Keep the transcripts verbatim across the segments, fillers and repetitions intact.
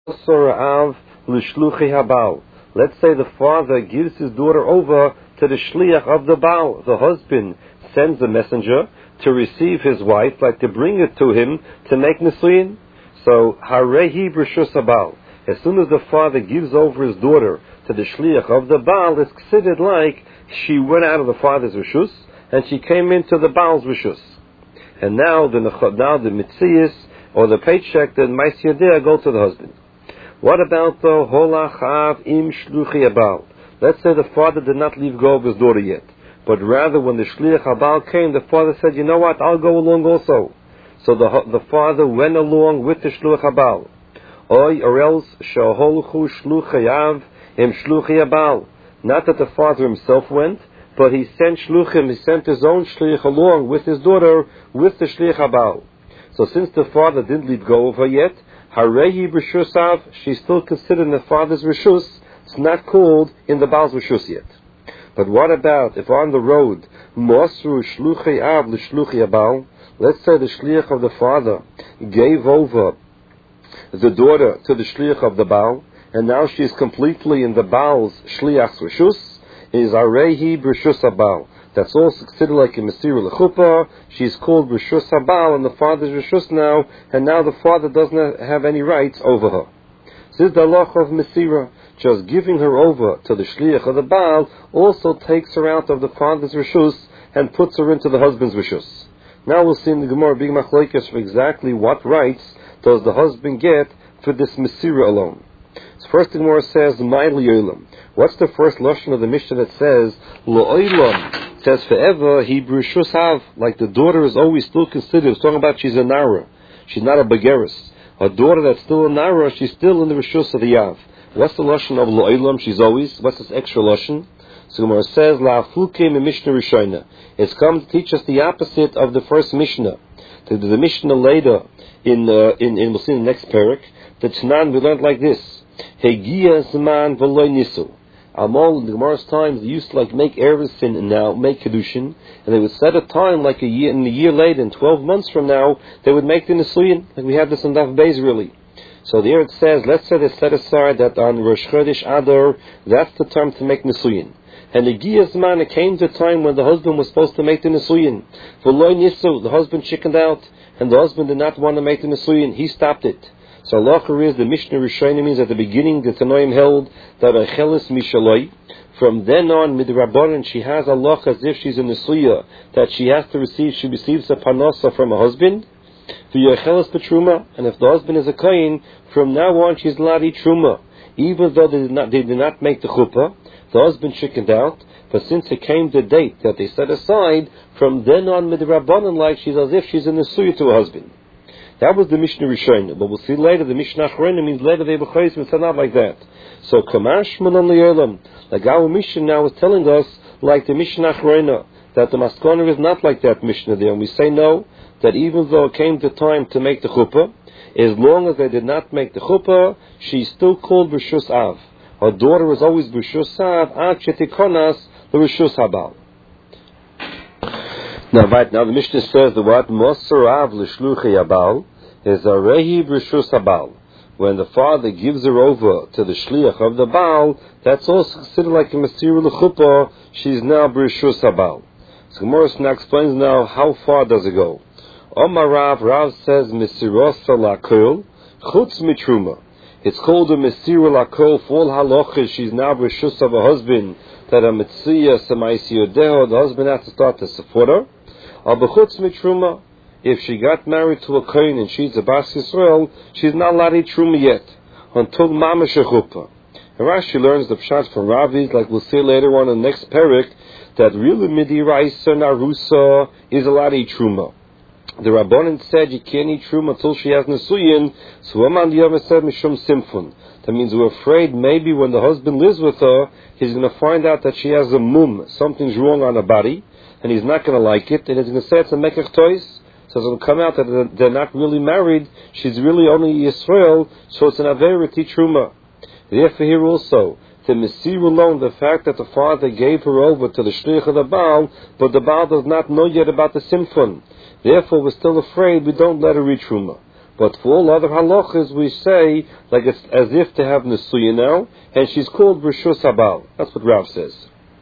Av l'shluchi habal. Let's say the father gives his daughter over to the shliach of the Baal. The husband sends a messenger to receive his wife, like to bring it to him to make nisuyin. So, harehi b'reshus habal. As soon as the father gives over his daughter to the shliach of the Baal, it's considered like she went out of the father's reshus and she came into the Baal's reshus. And now the now the mitzias or the paycheck, the ma'aseh go to the husband. What about the holachav im shluchi habal? Let's say the father did not leave go of his daughter yet, but rather when the shliach habal came, the father said, "You know what? I'll go along also." So the the father went along with the shluach habal. Oy or else shaholchu shluchayav im shluchi habal. Not that the father himself went, but he sent shluchim. He sent his own shliach along with his daughter with the shliach habal. So since the father didn't leave go of her yet, harehi b'shusav, she's still considered in the father's reshus. It's not called in the Baal's reshus yet. But what about if on the road, mosru shluchi av l'shluchi habal? Let's say the shliach of the father gave over the daughter to the shliach of the Baal, and now she's completely in the Baal's shliach's reshus. Is harehi b'shus habal. That's also considered like a Mesira L'chuppah. She's called Rishus Habal, and the father's Rishus now, and now the father doesn't have any rights over her. This is the halacha of Mesira. Just giving her over to the Shliach of the Baal also takes her out of the father's Rishus and puts her into the husband's Rishus. Now we'll see in the Gemara big machlokes for exactly what rights does the husband get for this Mesira alone. So first the Gemara says, Ma'il Yolam. What's the first lashon of the Mishnah that says, Lo'olam? It says forever, he b'reshus hav, like the daughter is always still considered. It's talking about she's a nara. She's not a bageris. A daughter that's still a nara, she's still in the reshus of the yav. What's the lashon of lo'olam? She's always. What's this extra lashon? So Gemara says, La'afuke me Mishnah Rishona. It's come to teach us the opposite of the first Mishnah. The, the Mishnah later in uh, in in we'll see in the next parak. The Tanan we learned like this: Hegia zman v'loy nisu. Amal in the Gemara's times they used to like make Eresin and now make Kedushin, and they would set a time like a year, and a year later, in twelve months from now, they would make the Nisuyin. Like we have this in Daf Beis really. So there it says, let's say they set aside that on Rosh Chodesh Adar, that's the time to make Nisuyin. And the Giyazman, it came to a time when the husband was supposed to make the Nisuyin. For Loi Nisu, the husband chickened out, and the husband did not want to make the Nisuyin. He stopped it. So Allah is the Mishnah Rishayna means at the beginning the Tanoim held that Achelis Mishaloi. From then on, Midrabanan, she has Allah as if she's in the Suya, that she has to receive, she receives a panasa from a husband. V'yachelis Petruma, and if the husband is a Kain, from now on she's allowed to eat Truma. Even though they did not, they did not make the Chuppah, the husband chickened out, but since it came the date that they set aside, from then on Midrabanan, like she's as if she's in the Suya to a husband. That was the Mishnah Rishayna, but we'll see later the Mishnah Achrayna means later they b'chayis, but it's not like that. So Kamash Manan Li'olam, like our Mishnah now is telling us, like the Mishnah Achrayna, that the Maskana is not like that Mishnah there, and we say no, that even though it came the time to make the Chuppah, as long as they did not make the Chuppah, she's still called Rishus Av. Her daughter was always Rishus Av, Ad Shetikonas, the Rishus Habal. Now, right now the Mishnah says the word Mosar Av L'Shluchi Habal is a Rehi B'Rishus Habal. When the father gives her over to the Shliach of the Baal, that's also considered like a Mesira L'Chuppah, she's now B'Rishus Habal. So Gemara now explains now how far does it go. Omar Rav, Rav says Mesirosa L'Akol, Chutz Mitruma. It's called a Mesira L'Akol for all halachas, she's now B'Rishus of a husband, that a Metzia Semaisi Yodeho, the husband has to start to support her. Al b'chutz mitruma, if she got married to a kohen and she's a Bas Yisrael, she's not allowed to eat truma yet until mamash chuppah. And Rashi learns the pshat from Ravis, like we'll see later on in the next parak, that really midiraisa narusa is allowed to eat truma. The Rabbanan said you can't eat truma until she has nesuyin. So Aman Yom said mishum simfun. That means we're afraid maybe when the husband lives with her, he's going to find out that she has a mum, something's wrong on her body, and he's not going to like it, and he's going to say it's a mekach tois. So it's going to come out that they're not really married, she's really only Yisrael, so it's an averiti truma. Therefore here also, the Mesir alone, the fact that the father gave her over to the Shliach of the Baal, but the Baal does not know yet about the Simfon. Therefore we're still afraid we don't let her eat truma. But for all other halachas, we say, like it's as if to have Nesuya now, and she's called Rishus Habal. That's what Rav says.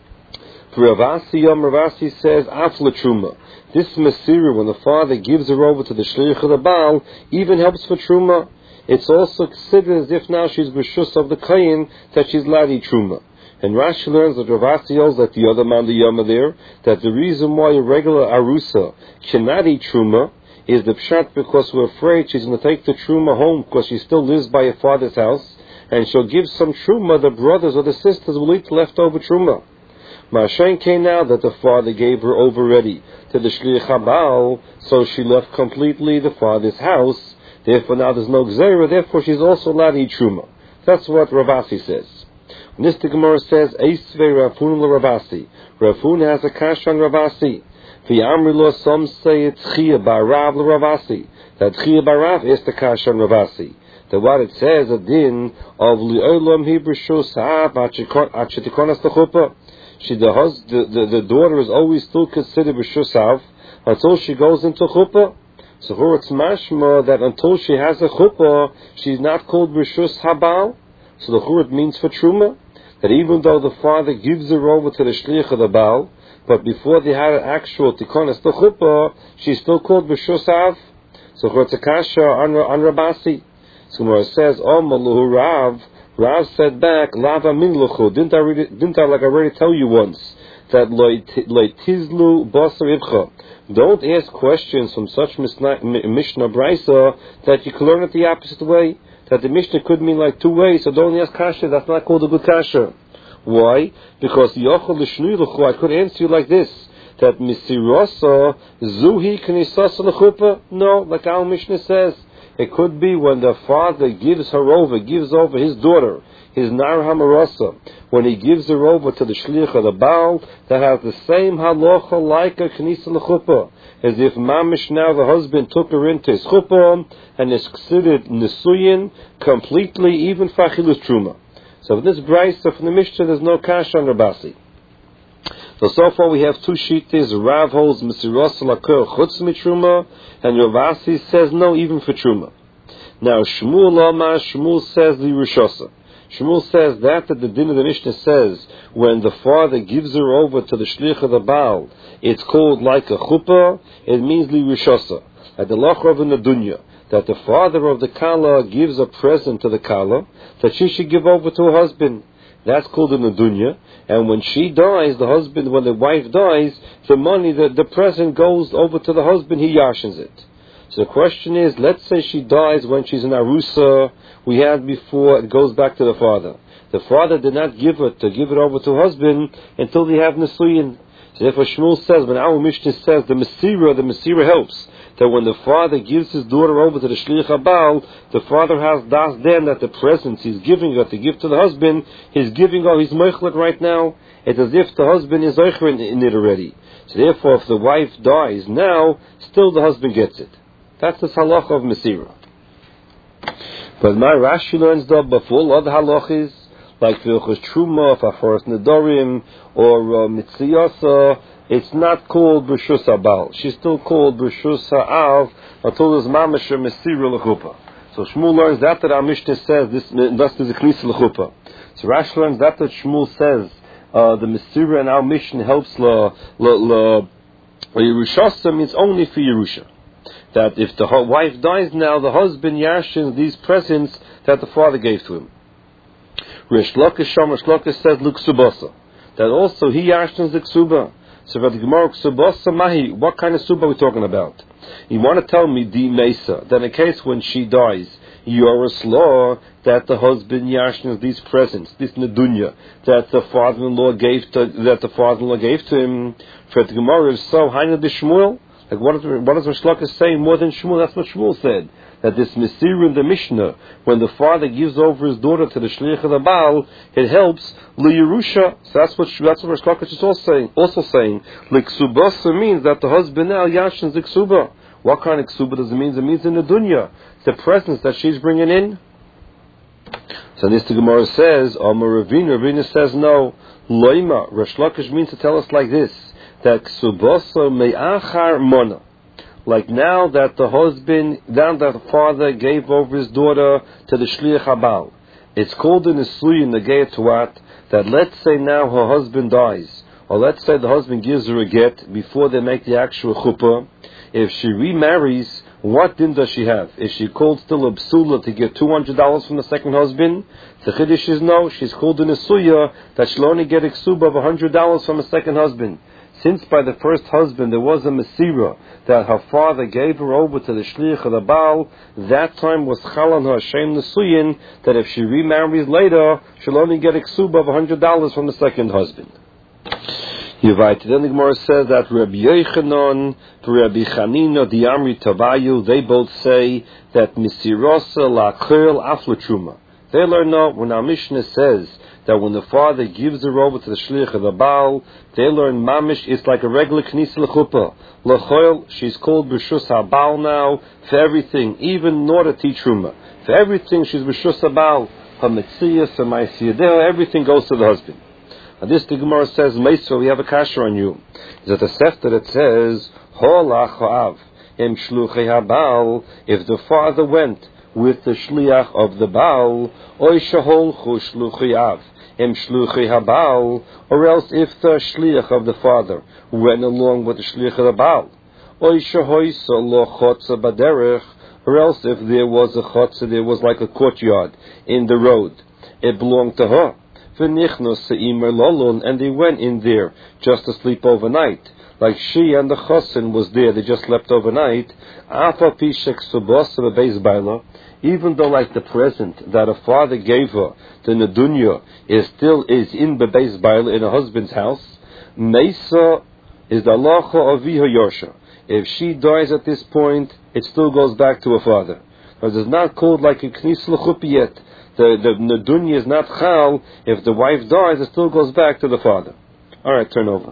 For Ravasi, Yom Ravasi says, Afla Truma. This Mesira, when the father gives her over to the Shliach of the Baal, even helps for Truma. It's also considered as if now she's Rishus of the Kayin, that she's Ladi Truma. And Rashi learns that Ravasi holds like the other man, the Yama there, that the reason why a regular Arusa cannot eat Truma is the Pshat because we're afraid she's going to take the Truma home because she still lives by her father's house, and she'll give some Truma, the brothers or the sisters will eat leftover Truma. Ma'ashen came now that the father gave her over ready to the Shliach Habal, so she left completely the father's house, therefore now there's no Gzeira, therefore she's also allowed to eat Truma. That's what Ravasi says. Nista Gemara says, Eisve Rafun Ravasi. Rafun has a kash on Ravasi. V'yamrilo, some say it's Chia Barav Ravasi. That Chia Barav is the kash on Ravasi. That what it says, a din of Li'olam Hebrew Sa'ab Achetikonas Techupa. She, the, hus, the, the, the daughter is always still considered B'shusav until she goes into Chuppah. So for it's mashma that until she has a Chuppah, she's not called B'shus Habal. So the Chuppah means for Truma. That even though the father gives her over to the Shliach of the Baal, but before they had an actual Tikonas the Chuppah, she's still called B'shusav. So for it's a kasha on, on Rabasi. So Gemara says, Oh Maluhu Rav, Rav said back, Lava Minluchu, didn't I, already, didn't I like I already tell you once, that Loitizlu Basar Ibcha, don't ask questions from such Mishnah Brisa that you can learn it the opposite way, that the Mishnah could mean like two ways, so don't ask kasha, that's not called a good kasha. Why? Because Yochel L'Shnui I could answer you like this, that Misirasa Zuhi Knisasa L'Chuppah, no, like our Mishnah says, it could be when the father gives her over, gives over his daughter, his Nar Hamarasa, when he gives her over to the Shliach of the Baal, that has the same halacha like a Knisa L'Chuppah, as if Mamish now the husband took her into his Chuppah, and is considered Nesuyin, completely, even Fachilus Truma. So this brisa from the Mishnah, there's no kash on Rabasi. So, so far we have two shittas. Rav holds Mesiras Lakur Chutz Mitruma, and Ravasi says no, even for Truma. Now Shmuel Lama, Shmuel says the Rishosa. Shmuel says that that the din of the Mishnah says when the father gives her over to the Shliach of the Baal, it's called like a chuppah. It means li Rishosa. At the Lachrav in the Dunya, that the father of the Kala gives a present to the Kala that she should give over to her husband. That's called in the dunya. And when she dies, the husband, when the wife dies, the money, the, the present goes over to the husband, he yashins it. So the question is, let's say she dies when she's in Arusa, we had before, it goes back to the father. The father did not give it, to give it over to her husband until they have Nesuyin. So therefore Shmuel says, when our Mishnah says the Mesira, the Mesira helps. That when the father gives his daughter over to the Shliach HaBaal, the father has das then that the presents he's giving her to give to the husband, he's giving her, he's meichlet right now. It's as if the husband is eicher in, in it already. So therefore, if the wife dies now, still the husband gets it. That's the halacha of Mesira. But my Rashi learns though, before other halachas, like Vilchus Truma, Faforas Nedorim, or uh, Mitziyasa, it's not called B'shus HaBaal. She's still called B'shus HaAv until there's Mamash or Mesira L'chuppah. So Shmuel learns that that our Mishnah says, this thus is a Knisa L'chuppah. So Rashi learns that that Shmuel says, uh, the Mesira in our Mishnah helps La, La, La, Yerushasa means only for Yerusha. That if the wife dies now, the husband yashins these presents that the father gave to him. Rish Lakish Shom, Rish Lakish says, Luksubasa. That also he yashins the Ksuba. So for the Gemara, Ksubasa Mahi, what kind of suba are we talking about? You want to tell me, Di Mesa, that in case when she dies, you're a slaw that the husband yashnas these presents, this nedunya, that the father-in-law gave to, that the father-in-law gave to him. For the Gemara, if so, Haina de Shmuel, like what is, what is Rish Lakish saying more than Shmuel? That's what Shmuel said. That this Mesir in the Mishnah, when the father gives over his daughter to the Shliach of the Baal, it helps Li Yerusha. So that's what that's what Rish Lakish is also saying. Also saying, Li Ksubasa means that the husband now yashins the Ksuba. What kind of Ksuba does it mean? It means in the dunya. It's the presence that she's bringing in. So this the Gemara says, Amar Ravina, Ravina says no. Loima, Rish Lakish means to tell us like this, that Ksubasa me'achar mona. like now that the husband, now that the father gave over his daughter to the Shliach HaBal. It's called in Nisui in the Geit Tuat that let's say now her husband dies, or let's say the husband gives her a get before they make the actual chuppah. If she remarries, what din does she have? Is she called still a psula to get two hundred dollars from the second husband? The chiddush is no, she's called in a suya that she'll only get a ksuba of one hundred dollars from a second husband. Since by the first husband there was a mesira that her father gave her over to the shliach of the Baal, that time was chal on her shem nesuyin that if she remarries later, she'll only get a ksuba of one hundred dollars from the second husband. Yevayt. Then the Gemara says that Rabbi Yochanan, Rabbi Chanina, Diamri Tavayu, they both say that Misirosa Lakel Aflatruma. They learn no, when our Mishnah says that when the father gives her over to the Shliach of the Baal, they learn Mamish, it's like a regular Knesset L'chuppah. L'choil, she's called B'shus HaBaal now, for everything, even not a Titruma. For everything, she's B'shus HaBaal. Her Metzias, her Ma'asiyadeh, everything goes to the husband. And this the Gemara says, Meisra, we have a kasha on you. Is that the sefter that says, Holach ha'av, em shluchei ha'baal, if the father went with the shliach of the Baal, oy shaholchu shluchei av, em shluchei ha'baal, or else if the shliach of the father went along with the shliach of the Baal, oy shahoysa lo chotza baderech, or else if there was a chotza, there was like a courtyard in the road, it belonged to her. And they went in there just to sleep overnight. Like she and the chassan was there, they just slept overnight. Even though like the present that a father gave her, the nedunya, is still is in the beis baila in a husband's house, Mesa is the halacha of Viha Yorsha. If she dies at this point, it still goes back to her father. Because it's not called like a knis l'chuppah yet. The, the nedunya is not chal. If the wife dies, it still goes back to the father. All right, turn over.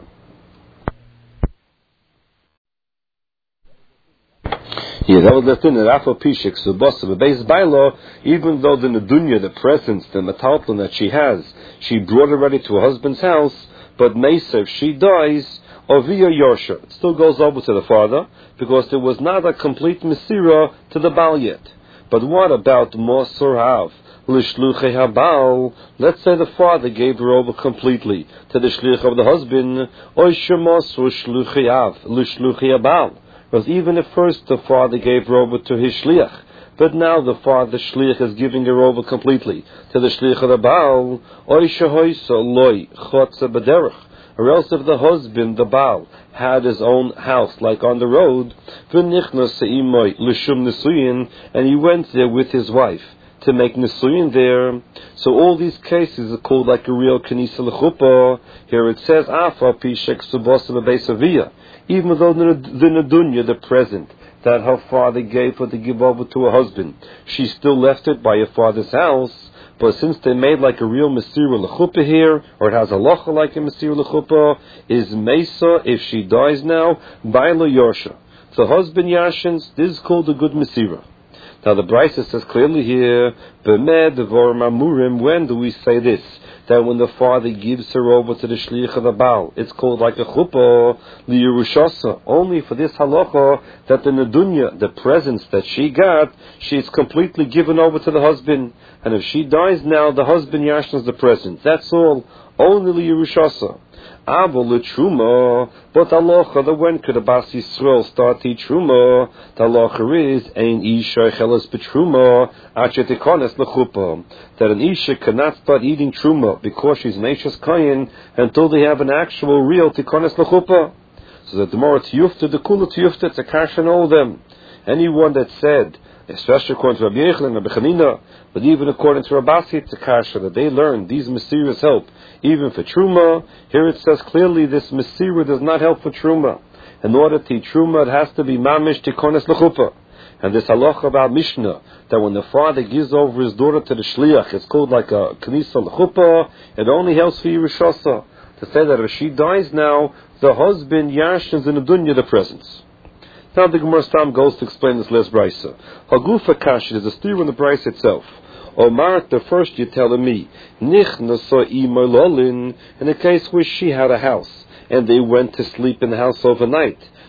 Yeah, that was the thing. That Rafa Pishik Subasa, the base bylaw, even though the nedunya, the presence, the metalton that she has, she brought already to her husband's house. But Mesa, if she dies, or via Yorsha, it still goes over to the father because there was not a complete mesira to the Baal yet. But what about Mosor Hav? L'shluchei habal. Let's say the father gave her over completely to the shliach of the husband. Oy shemasu shluchei av l'shluchei habal. Because even at first the father gave her over to his shliach, but now the father shliach is giving her over completely to the shliach of the Baal. Oy shehoysa loy chotza b'derech. Or else if the husband, the Baal, had his own house, like on the road, v'nichnas se'imoy l'shum nesuyin, and he went there with his wife to make nesuyin there. So all these cases are called like a real Knesset L'chuppah. Here it says, Afa pishek subasa b'beis aviyah. Even though the, the nedunya, the present, that her father gave her to give over to her husband, she still left it by her father's house. But since they made like a real Mesira L'chuppah here, or it has a halacha like a Mesira L'chuppah, is Mesa, if she dies now, Baila Yorsha. So husband Yashins, this is called a good Mesira. Now the Brisa says clearly here, B'med Devor Mamurim, when do we say this? That when the father gives her over to the shliach of the Baal, it's called like a chuppah liyerushasa. Only for this halacha that the nedunya, the presence that she got, she's completely given over to the husband. And if she dies now, the husband yashnas the present. That's all. Only liyerushasa. Avo l'truma, but halacha, the when could a Bas Yisrael start to eat truma? The halacha is ein isha chelas b'truma achet ikones l'chuppah. That an isha cannot start eating truma because she's an Eishes Kayin until they have an actual real tikones l'chuppah. So that the more tiyufta, the kula tiyufta, it's a kasha in all of them. Anyone that said, especially according to Rabbi Yochanan and Rabbi Chanina, but even according to Rabasi, it's a kasha that they learn these Mesiras help even for Truma. Here it says clearly this Mesira does not help for Truma. In order to eat Truma, it has to be Mamish Tikones L'chuppah. And this halacha about Mishnah, that when the father gives over his daughter to the Shliach, it's called like a Knesset L'chuppah, it only helps for Yerushasa. To say that if she dies now, the husband Yashins in the dunya the presence. Now the Gemara Stam goes to explain this last brisa. Hagufa kash is a steer in the brisa itself. Omar, the first you're telling me, Nichnasa imalolin, in a case where she had a house and they went to sleep in the house overnight.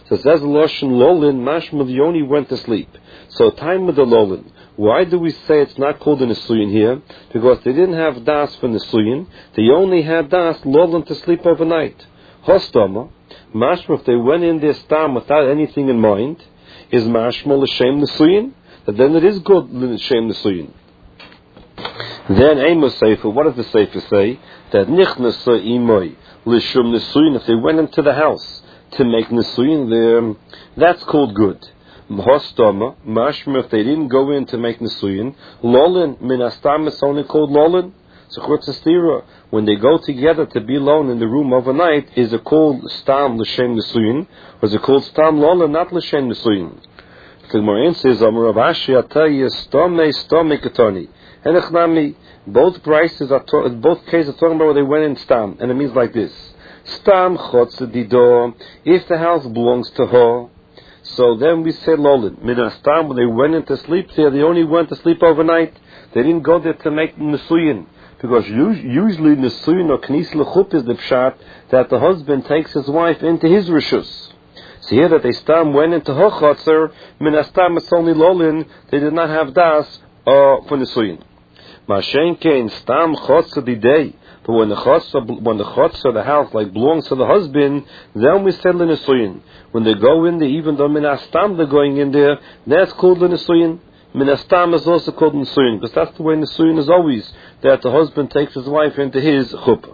So it says Loshen Lolin, mashma the only went to sleep. So time of the Lolin. Why do we say it's not called a Nisuyin here? Because they didn't have das for Nisuyin. They only had das Lolin to sleep overnight. Hostama, mashma if they went in their stam without anything in mind, is mashma l'shem Nisuyin. Then it is good l'shem Nisuyin. Then Amos Sefer, what does the Sefer say? That nichnasa imoy l'shum Nisuyin, if they went into the house to make Nisuyin there, that's called good. Hostama, mashma, if they didn't go in to make Nisuyin, Lolin, min astam is only called Lolin. So Chutzastira, when they go together to be alone in the room overnight, is it called Stam L'Shem Nisuyin, or is it called Stam Lolin, not L'Shem Nisuyin? The Gemara says, Amar Rav Ashi, Atayah, Stome, Stome Ketoni. And Echnami, both prices are, to- both cases are talking about where they went in Stam, and it means like this. Stam Chotz Dido, if the house belongs to her, so then we say Lolin. Minastam, when they went in to sleep there, they only went to sleep overnight. They didn't go there to make Nisuyin. Because usually Nisuyin or Knis L'chup is the pshat that the husband takes his wife into his rishus. So here that they stam went into her chotzer, Minastam it's only Lolin, they did not have das uh, for Nisuyin. Mashen kein stam chotzer didei. But when the chotzer, when the chotzer, the house, like belongs to the husband, then we say l'nisuyin. When they go in there, even though minastam they're going in there, that's called l'nisuyin. Minastam is also called l'nisuyin, because that's the way l'nisuyin is always, that the husband takes his wife into his chuppah.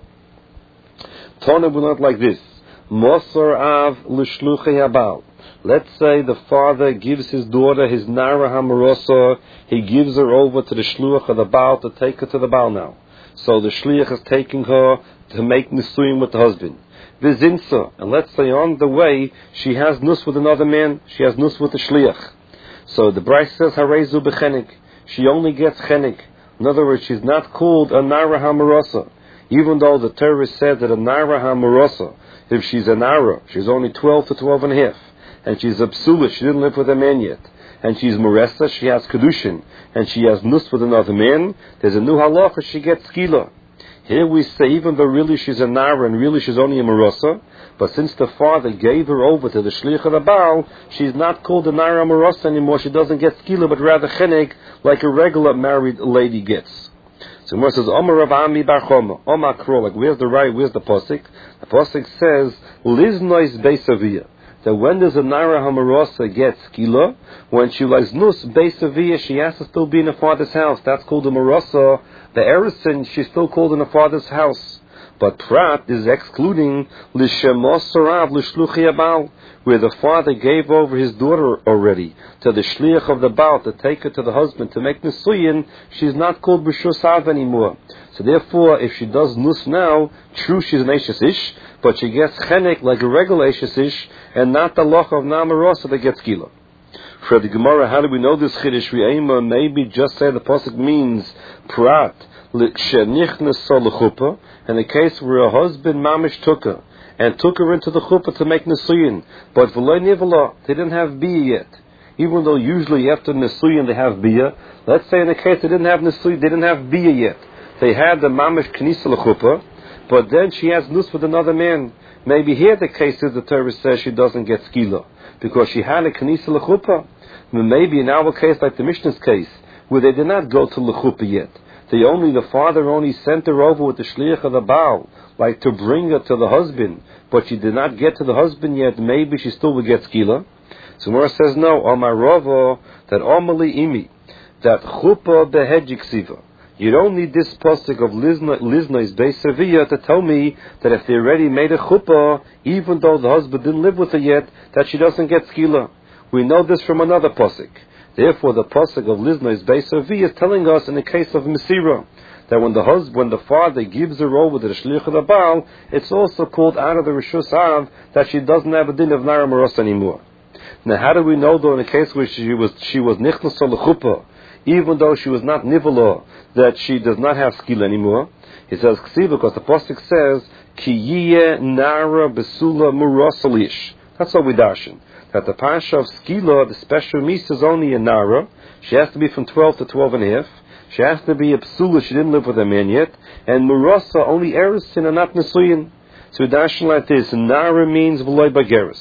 Tana will not like this. Mosar av l'shluchei habal. Let's say the father gives his daughter, his nara hamarosa, he gives her over to the shluach of the baal to take her to the baal now. So the shliach is taking her to make nisuyin with the husband. Vizinsa, and let's say on the way she has nus with another man, she has nus with the shliach. So the Bryce says harezu bechenik. She only gets chenik. In other words, she's not called a nara hamarosa. Even though the Torah said that a nara hamarosa, if she's a nara, she's only twelve to twelve and a half, and she's a psula, she didn't live with a man yet, and she's Maresa, she has Kedushin, and she has Nus with another man, there's a new halacha, she gets Skila. Here we say, even though really she's a Nara, and really she's only a Maresa, but since the father gave her over to the Shliach of the Baal, she's not called a Nara Maresa anymore, she doesn't get Skila, but rather Chenek, like a regular married lady gets. So Gemara says, Omar Rav Ami Bar Choma, Omar Kro, like where's the right, where's the Pasik? The Pasik says, Liznois Beisaviyah. That when does a Naira Hamarosa get Skila? When she likes Nus Beisaviyah, she has to still be in her father's house. That's called a Marosa. The Erison, she's still called in her father's house. But Prat is excluding Lishemos Sarav Lishluchi Abal, where the father gave over his daughter already to the Shliach of the Baal to take her to the husband to make Nisuyin. She's not called B'shus Av anymore. So therefore, if she does Nus now, true she's an Eishes Ish, but she gets Chenek like a regular Eishes Ish, and not the Loch of Namarosa that gets Gila. For the Gemara, how do we know this Chiddush? We maybe just say the pasuk means Prat L'Shenichnas L'Chuppah, in the case where a husband mamish took her and took her into the chuppah to make nisuyin, but v'lo nivala, they didn't have bia yet. Even though usually after nisuyin they have bia, let's say in the case they didn't have nisuyin, they didn't have bia yet. They had the mamish knisa l'chuppah, but then she has nus with another man. Maybe here the case is the Torah says she doesn't get skila because she had a knisa l'chuppah. Maybe in our case, like the Mishnah's case, where they did not go to l'chuppah yet. They only, the father only sent her over with the shliach of the Baal, like to bring her to the husband, but she did not get to the husband yet. Maybe she still will get skila. So Mora says no. Amar Rava, that Amali Imi, that chuppah behedjik siva. You don't need this pasuk of Liznois Beis Sevilla to tell me that if they already made a chuppah, even though the husband didn't live with her yet, that she doesn't get skila. We know this from another pasuk. Therefore, the pasuk of Liznois Beis Sevilla is telling us in the case of Mesira, that when the husband, when the father gives her over to the shliach of the Baal, it's also called out of the Rishus Av that she doesn't have a din of Nara Maros anymore. Now, how do we know though in the case where she was she was nichnas l'chuppah, even though she was not nivala, that she does not have skill anymore? He says ksiva because the pasuk says ki yiyeh nara besula murasalish. That's what we darshan. That the pasha of skila, the special misa is only a nara. She has to be from twelve to twelve and a half. She has to be a psula, she didn't live with a man yet. And murasa, only erisin and not nesuyin. So we darshan like this, nara means v'loy bageris.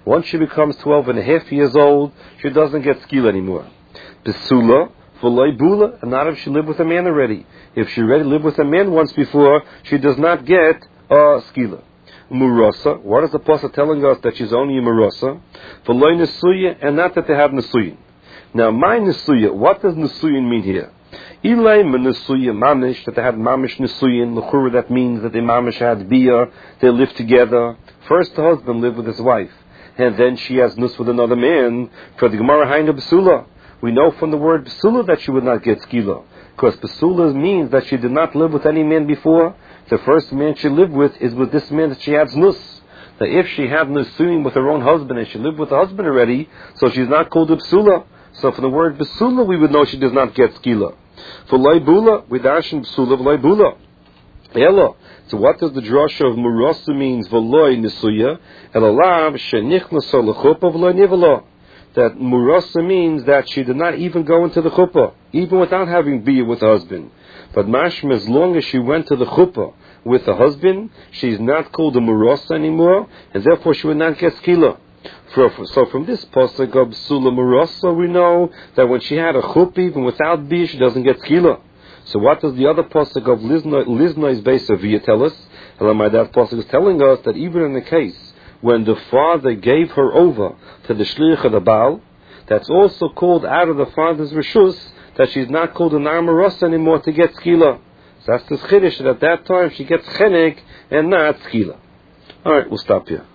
Once she becomes twelve and a half years old, she doesn't get skila anymore. Besula, v'loy bula, and not if she lived with a man already. If she already lived with a man once before, she does not get uh, skila. Murasa, what is the pasuk telling us that she's only a murasa? V'loy nesuya, and not that they have nesuyin. Now, my nesuya, what does nesuyin mean here? Ilay nesuya mamish, that they had mamish nesuyin. L'chura, that means that the mamish had bia, they lived together. First the husband lived with his wife, and then she has nus with another man. For the Gemara Haina Besula, we know from the word Besula that she would not get skila, because Besula means that she did not live with any man before. The first man she lived with is with this man that she has nus. That if she had nusuin with her own husband and she lived with the husband already, so she's not called a Besula. So for the word Besula, we would know she does not get skila. For Laibula, we dash in Besula Laibula. Ella. So what does the drasha of Murasa means? V'loy nisuya elalav shenichnaso lechuppah v'loy nivala. That Murasa means that she did not even go into the chuppah, even without having bia with the husband. But mashma, as long as she went to the chuppah with the husband, she's not called a Murasa anymore, and therefore she would not get skila. So from this pasuk of Sula Murasa, we know that when she had a chuppah, even without bia, she doesn't get skila. So what does the other pasuk of Lizno's base of Via tell us? Elamai, that pasuk is telling us that even in the case when the father gave her over to the shliach of the Baal, that's also called out of the father's reshus, that she's not called an Amaros anymore to get skila. So that's the chiddush, that at that time she gets chenek and not skila. Alright, we'll stop here.